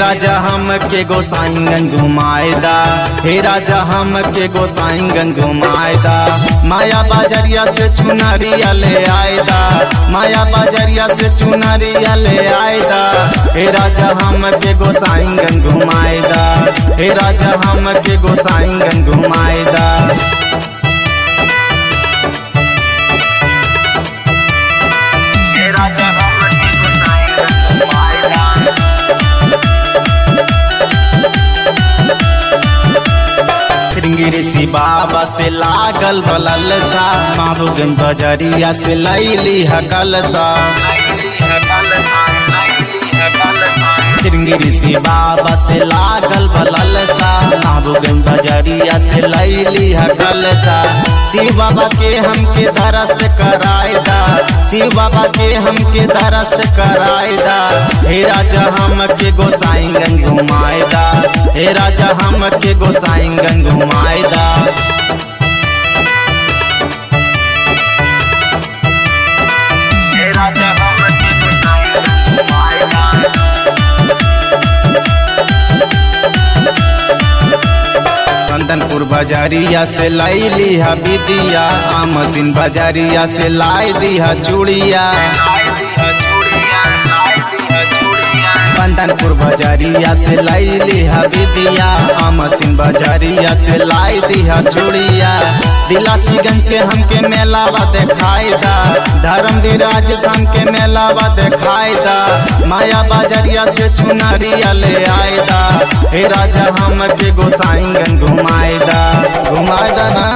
राजा हम के गोसाईगंज घुमाएदा, हे राजा हम के गोसाईगंज घुमाएदा। माया बाजरिया से चुनरिया ले आएदा, माया बाजरिया से चुनरिया ले आएदा। हे राजा हम के गोसाईगंज घुमाएदा, हे राजा हम के गोसाईगंज घुमाएदा। ऋषि बाबा से लागल बललसा, महबूबगंज बजरिया से लैली हकलसा। ऋषि बाबा से लागल बललसा, महबूबगंज बजरिया से लैली हकलसा। शिव बाबा के हमके दरस कराएदा, शिव बाबा के हमके दरस कराएदा। हे राजा हम के गोसाईगंज घुमाएदा, हे राजा हम के गोसाईगंज घुमाएदा। चंदनपुर बाजारिया से लैली है विदिया, आमसिन बाजारिया से लाई दी है चूड़िया। चंदनपुर बाजारिया से लैली है विदिया, आमसिन बाजारिया से लाई दी है चूड़िया। दिलासीगंज के हमके मेलावा देखाएदा, धर्मवीराज शाम के मेलावा देखाएदा। माया बाजरिया से चुनरिया ले आएदा, हे राजा हम के गोसाईगंज घुमाएदा, घुमाएदा ना।